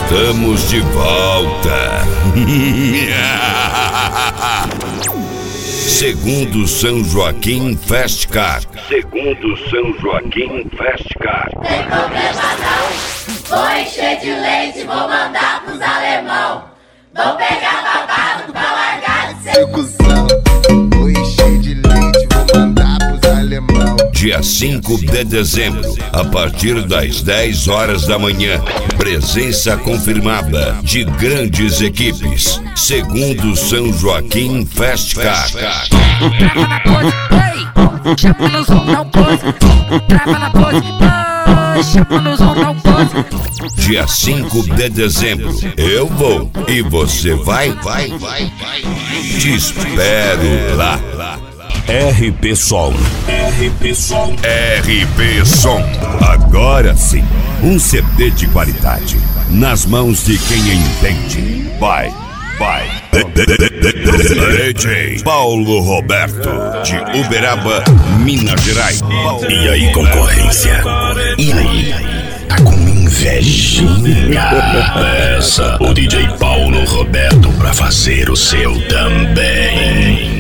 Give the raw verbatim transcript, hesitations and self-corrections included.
Estamos de volta. Segundo São Joaquim Festcar. Segundo São Joaquim Festcar. Tem problema não, vou encher de leite, vou mandar pros alemão. Vou pegar babado pra largar de ser cuzão. Vou encher de leite, vou mandar pros alemão. Dia cinco de dezembro, a partir das dez horas da manhã. Presença confirmada de grandes equipes. Segundo São Joaquim Festcar. Trava na pose, ei, chama no som, não pose. Trava na pose, ei, chama no som, não pose. Dia cinco de dezembro, eu vou e você vai? Vai, vai, vai. Te espero lá. R P Som. R P Som. R P Som. Agora sim, um C D de qualidade nas mãos de quem entende. Vai, vai. D J Paulo Roberto, de Uberaba, Minas Gerais. E aí, concorrência? E aí? Tá com invejinha? Peça o D J Paulo Roberto pra fazer o seu também.